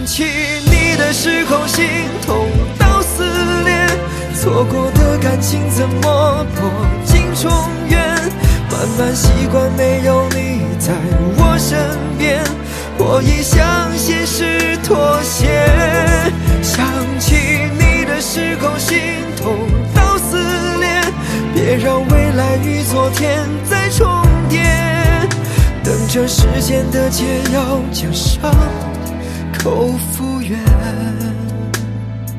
起你的时候，心痛到撕裂，错过的感情怎么破镜重圆？慢慢习惯没有你在我身边，我已向现实妥协。想起你的时候，心痛到撕裂，别让未来与昨天再重叠，等着时间的解药将伤口复原。